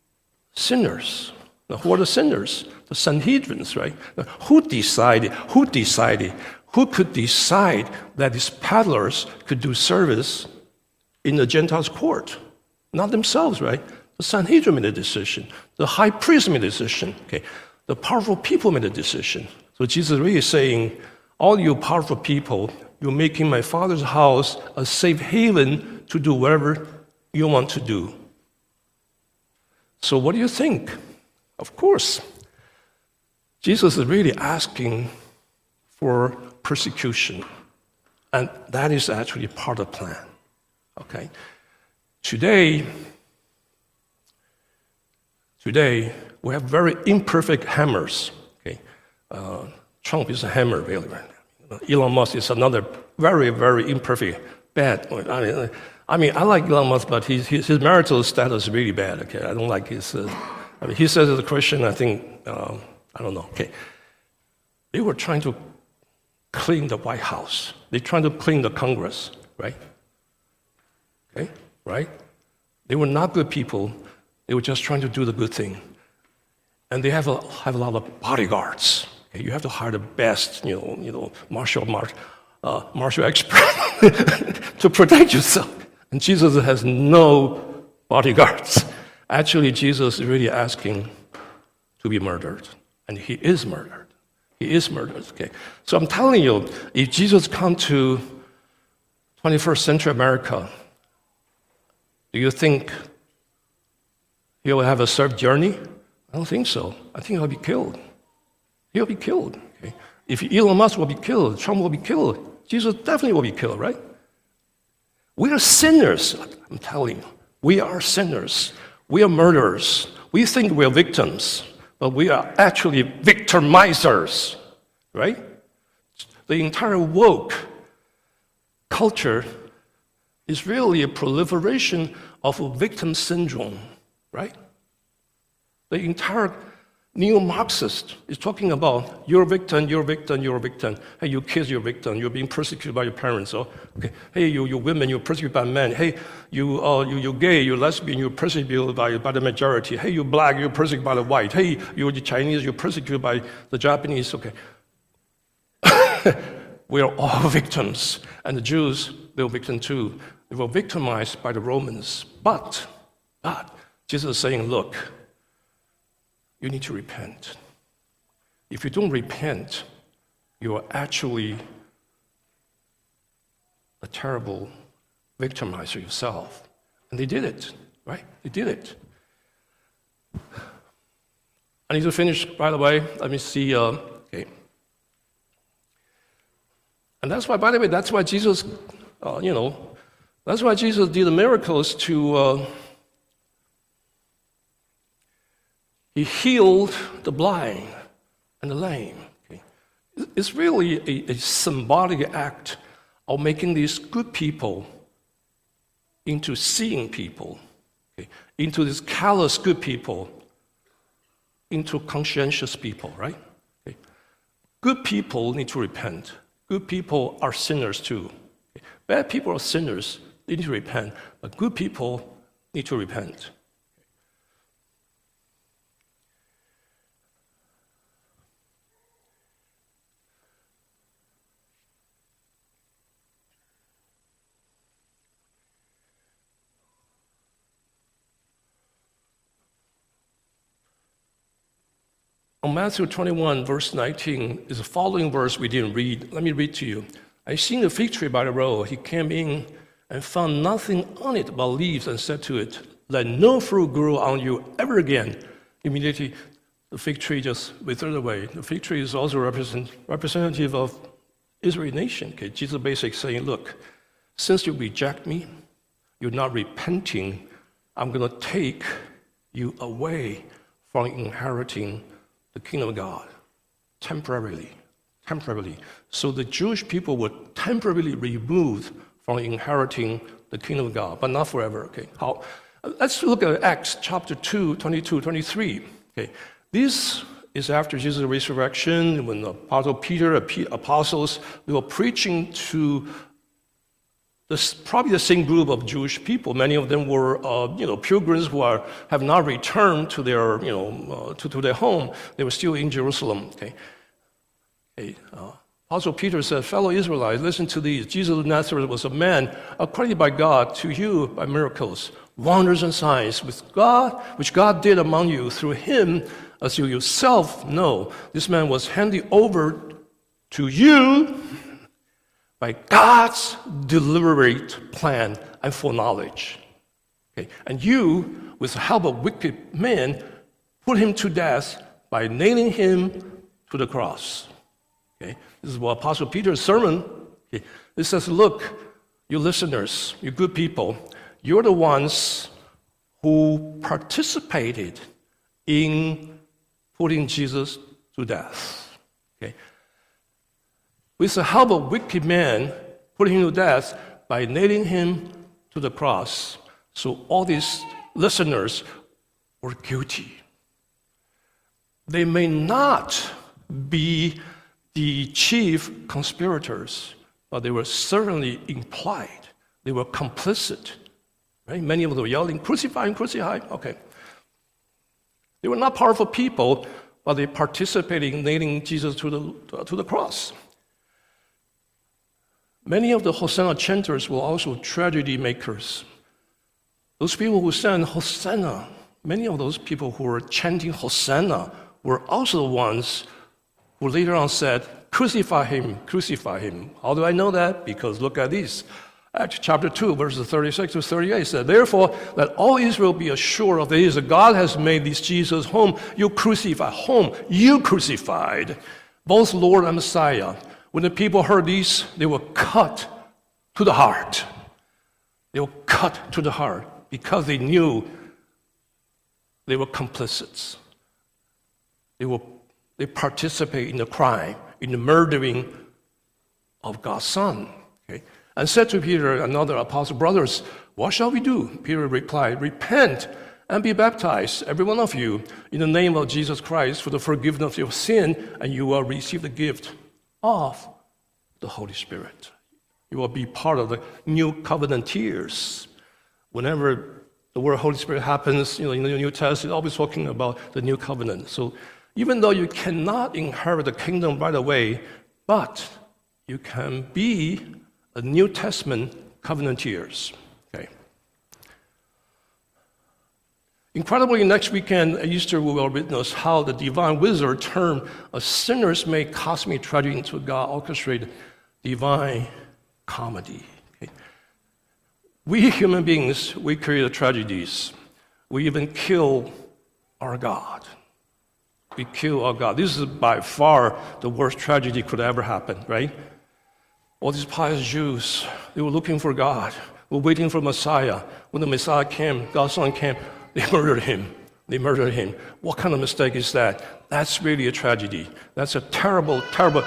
sinners. Now, who are the sinners? The Sanhedrins, right? Now, who decided? Who decided? Who could decide that these peddlers could do service in the Gentiles' court? Not themselves, right? The Sanhedrin made a decision. The high priest made a decision. Okay. The powerful people made a decision. So Jesus really is saying, all you powerful people, you're making my Father's house a safe haven to do whatever you want to do. So what do you think? Of course, Jesus is really asking for persecution, and that is actually part of the plan. Okay? Today, today we have very imperfect hammers. Okay? Uh, Trump is a hammer, really. Elon Musk is another very, very imperfect, bad. I mean, I mean, I like Elon Musk, but his, his, his marital status is really bad. Okay, I don't like his. Uh, I mean, he says as a Christian, I think, um, I don't know. Okay, they were trying to clean the White House. They're trying to clean the Congress, right? Okay, right? They were not good people. They were just trying to do the good thing, and they have a have a lot of bodyguards. Okay? You have to hire the best, you know, you know, martial mar- uh, martial expert to protect yourself. And Jesus has no bodyguards. Actually, Jesus is really asking to be murdered, and he is murdered. He is murdered. Okay, so I'm telling you, if Jesus come to twenty-first century America, do you think he will have a safe journey? I don't think so. I think he'll be killed. He'll be killed. Okay? If Elon Musk will be killed, Trump will be killed, Jesus definitely will be killed, right? We are sinners, I'm telling you. We are sinners. We are murderers. We think we're victims, but we are actually victimizers, right? The entire woke culture is really a proliferation of a victim syndrome, right? The entire neo-Marxist is talking about you're a victim, you're a victim, you're a victim. Hey, you kids, you're a victim. You're being persecuted by your parents. Oh, okay. Hey, you, you women, you're persecuted by men. Hey, you, uh, you, you're gay, you're lesbian, you're persecuted by, by the majority. Hey, you're black, you're persecuted by the white. Hey, you're the Chinese, you're persecuted by the Japanese. Okay. We are all victims. And the Jews, they were victims too. They were victimized by the Romans. But, but, Jesus is saying, look, you need to repent. If you don't repent, you are actually a terrible victimizer yourself. And they did it, right? They did it. I need to finish, by the way. Let me see. Uh, okay. And that's why, by the way, that's why Jesus, uh, you know, that's why Jesus did the miracles to. Uh, He healed the blind and the lame. Okay? It's really a, a symbolic act of making these good people into seeing people, okay? Into these callous good people, into conscientious people, right? Okay? Good people need to repent. Good people are sinners too. Okay? Bad people are sinners, they need to repent, but good people need to repent. On Matthew twenty-one, verse nineteen, is the following verse we didn't read. Let me read to you. I seen a fig tree by the road. He came in and found nothing on it but leaves and said to it, let no fruit grow on you ever again. Immediately, the fig tree just withered away. The fig tree is also represent, representative of Israeli nation. Okay? Jesus basically saying, look, since you reject me, you're not repenting, I'm going to take you away from inheriting the kingdom of God, temporarily, temporarily. So the Jewish people were temporarily removed from inheriting the kingdom of God, but not forever. Okay, how? Let's look at Acts chapter two, twenty-two, twenty-three. Okay, this is after Jesus' resurrection, when the apostle Peter, apostles, they were preaching to this, probably the same group of Jewish people. Many of them were, uh, you know, pilgrims who are, have not returned to their, you know, uh, to, to their home. They were still in Jerusalem. Okay. okay. Uh, Apostle Peter said, fellow Israelites, listen to these. Jesus of Nazareth was a man accredited by God to you by miracles, wonders and signs, with God, which God did among you through him, as you yourself know. This man was handed over to you by God's deliberate plan and foreknowledge. Okay? And you, with the help of wicked men, put him to death by nailing him to the cross. Okay? This is what Apostle Peter's sermon, okay? It says, look, you listeners, you good people, you're the ones who participated in putting Jesus to death. Okay? With the help of wicked men, putting him to death by nailing him to the cross. So all these listeners were guilty. They may not be the chief conspirators, but they were certainly implied. They were complicit. Right? Many of them were yelling, crucify him, crucify him. Okay. They were not powerful people, but they participated in nailing Jesus to the, to the cross. Many of the Hosanna chanters were also tragedy makers. Those people who sang Hosanna, many of those people who were chanting Hosanna were also the ones who later on said, crucify him, crucify him. How do I know that? Because look at this. Acts chapter two, verses thirty-six to thirty-eight said, therefore, let all Israel be assured of this, that God has made this Jesus whom you crucified, whom you crucified, both Lord and Messiah. When the people heard this, they were cut to the heart. They were cut to the heart because they knew they were complicits. They were they participated in the crime, in the murdering of God's Son. Okay? And said to Peter and other apostle brothers, what shall we do? Peter replied, repent and be baptized, every one of you, in the name of Jesus Christ for the forgiveness of your sin, and you will receive the gift of the Holy Spirit. You will be part of the new covenanteers. Whenever the word Holy Spirit happens, you know, in the New Testament, it's always talking about the new covenant. So even though you cannot inherit the kingdom right away, but you can be a New Testament covenanteers. Okay. Incredibly, next weekend at Easter, we will witness how the divine wizard turned a sinner's made cosmic tragedy into God orchestrated divine comedy. Okay. We human beings, we create tragedies. We even kill our God. We kill our God. This is by far the worst tragedy could ever happen, right? All these pious Jews, they were looking for God, were waiting for Messiah. When the Messiah came, God's Son came, they murdered him. They murdered him. What kind of mistake is that? That's really a tragedy. That's a terrible, terrible.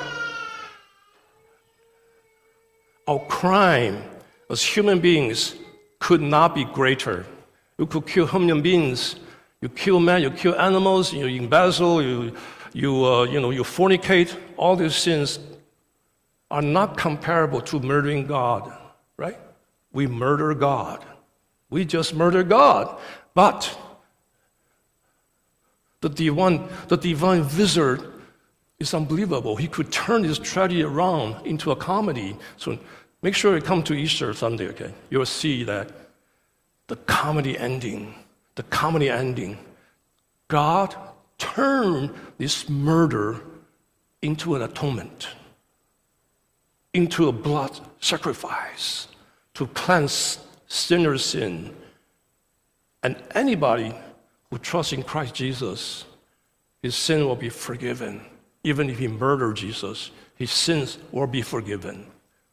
Our crime as human beings could not be greater. You could kill human beings. You kill men, you kill animals, you embezzle, you, you, uh, you, know, you fornicate. All these sins are not comparable to murdering God, right? We murder God. We just murder God. But the divine, the divine wizard is unbelievable. He could turn this tragedy around into a comedy. So make sure you come to Easter Sunday, okay? You'll see that the comedy ending, the comedy ending, God turned this murder into an atonement, into a blood sacrifice to cleanse sinners' sin. And anybody who trusts in Christ Jesus, his sin will be forgiven. Even if he murdered Jesus, his sins will be forgiven.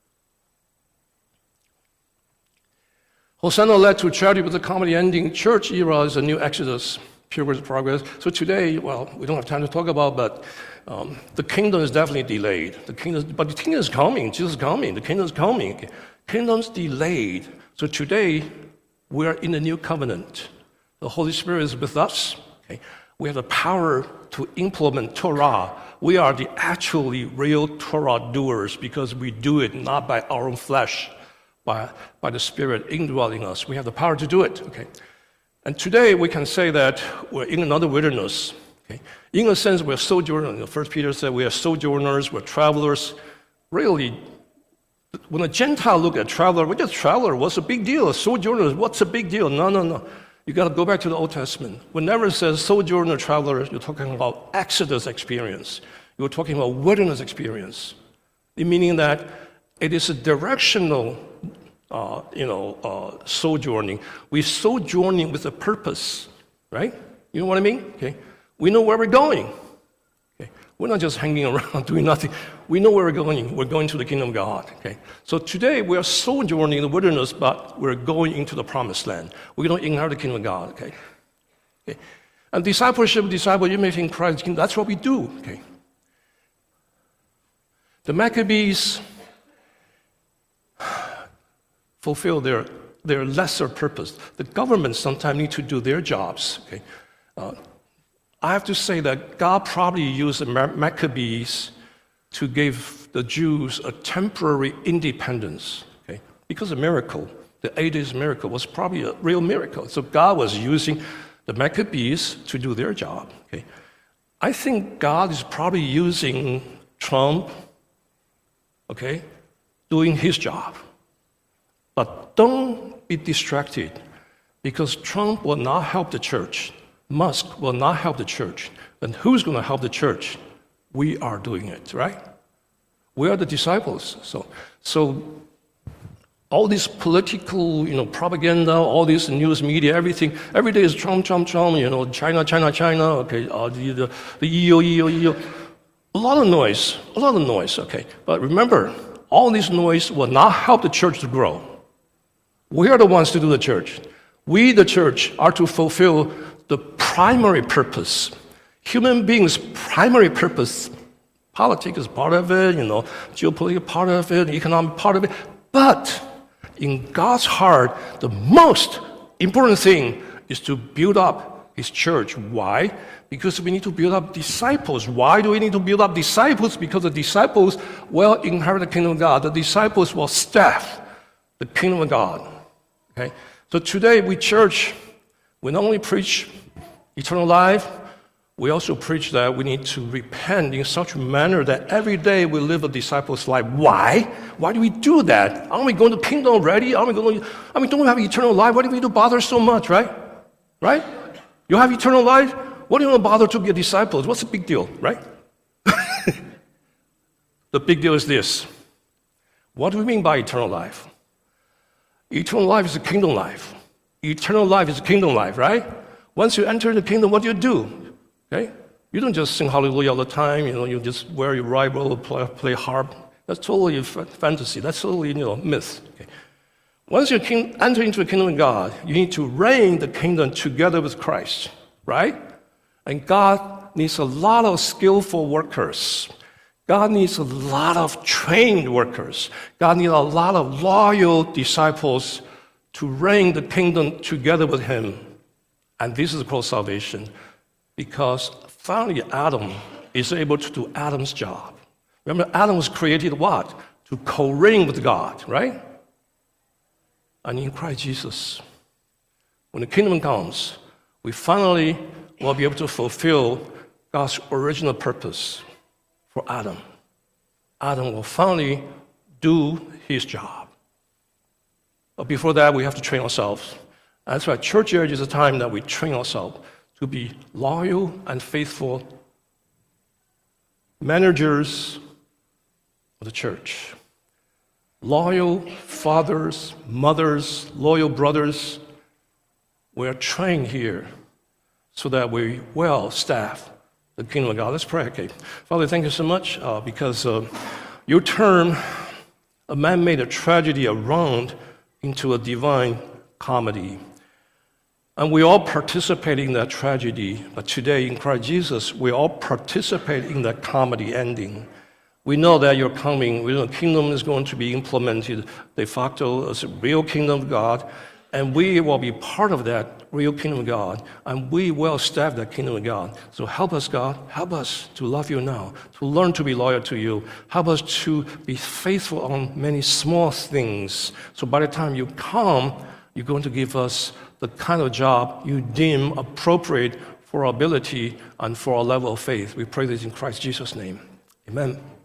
Hosanna led to tragedy with the comedy ending. Church era is a new exodus, pilgrim's progress. So today, well, we don't have time to talk about, but um, the kingdom is definitely delayed. The kingdom, but the kingdom is coming. Jesus is coming. The kingdom is coming. Kingdom's delayed. So today, we are in the new covenant. The Holy Spirit is with us. Okay? We have the power to implement Torah. We are the actually real Torah doers because we do it not by our own flesh, by, by the Spirit indwelling us. We have the power to do it. Okay? And today we can say that we're in another wilderness. Okay? In a sense, we're sojourners. First Peter said we are sojourners, we're travelers. Really, when a Gentile look at traveler, we're just traveler. What's the big deal? Sojourners, what's the big deal? No, no, no. You got to go back to the Old Testament. Whenever it says sojourner, traveler, you're talking about Exodus experience. You're talking about wilderness experience. Meaning that it is a directional, uh, you know, uh, sojourning. We're sojourning with a purpose, right? You know what I mean? Okay. We know where we're going. Okay? We're not just hanging around doing nothing. We know where we're going. We're going to the kingdom of God. Okay? So today we are sojourning in the wilderness, but we're going into the promised land. We're going to inherit the kingdom of God. Okay? Okay? And discipleship, disciple, you may think Christ, that's what we do. Okay? The Maccabees fulfill their, their lesser purpose. The government sometimes need to do their jobs. Okay? Uh, I have to say that God probably used the Maccabees to give the Jews a temporary independence. Okay? Because a miracle, the eight days miracle, was probably a real miracle. So God was using the Maccabees to do their job. Okay? I think God is probably using Trump, okay, doing his job. But don't be distracted, because Trump will not help the church. Musk will not help the church. And who's going to help the church? We are doing it, right? We are the disciples. So, so all this political, you know, propaganda, all this news media, everything, every day is Trump, Trump, Trump, you know, China, China, China, okay, uh, the, the, the E U, E U, E U. A lot of noise, a lot of noise, okay. But remember, all this noise will not help the church to grow. We are the ones to do the church. We, the church, are to fulfill the primary purpose. Human beings' primary purpose. Politics is part of it, you know, geopolitical part of it, economic part of it. But in God's heart, the most important thing is to build up His church. Why? Because we need to build up disciples. Why do we need to build up disciples? Because the disciples will inherit the kingdom of God. The disciples will staff the kingdom of God. Okay? So today, we church, we not only preach eternal life, we also preach that we need to repent in such a manner that every day we live a disciple's life. Why? Why do we do that? Aren't we going to the kingdom already? Aren't we going to, I mean, don't we have eternal life? Why do we need to bother so much, right? Right? You have eternal life? What do you want to bother to be a disciple? What's the big deal, right? The big deal is this. What do we mean by eternal life? Eternal life is a kingdom life. Eternal life is a kingdom life, right? Once you enter the kingdom, what do you do? Okay? You don't just sing hallelujah all the time, you know, you just wear your rival, play, play harp. That's totally fantasy. That's totally, you know, myth. Okay? Once you king, enter into the kingdom of God, you need to reign the kingdom together with Christ, right? And God needs a lot of skillful workers. God needs a lot of trained workers. God needs a lot of loyal disciples to reign the kingdom together with Him. And this is called salvation. Because finally Adam is able to do Adam's job. Remember, Adam was created what? To co-reign with God, right? And in Christ Jesus, when the kingdom comes, we finally will be able to fulfill God's original purpose for Adam. Adam will finally do his job. But before that, we have to train ourselves. That's why church age is a time that we train ourselves to be loyal and faithful managers of the church. Loyal fathers, mothers, loyal brothers. We are trained here so that we well staff the kingdom of God. Let's pray. Okay. Father, thank you so much uh, because uh, you turn a man made a tragedy around into a divine comedy. And we all participate in that tragedy, but today in Christ Jesus, we all participate in that comedy ending. We know that you're coming, we know the kingdom is going to be implemented de facto as a real kingdom of God, and we will be part of that real kingdom of God, and we will staff that kingdom of God. So help us, God, help us to love you now, to learn to be loyal to you. Help us to be faithful on many small things, so by the time you come, you're going to give us the kind of job you deem appropriate for our ability and for our level of faith. We pray this in Christ Jesus' name. Amen.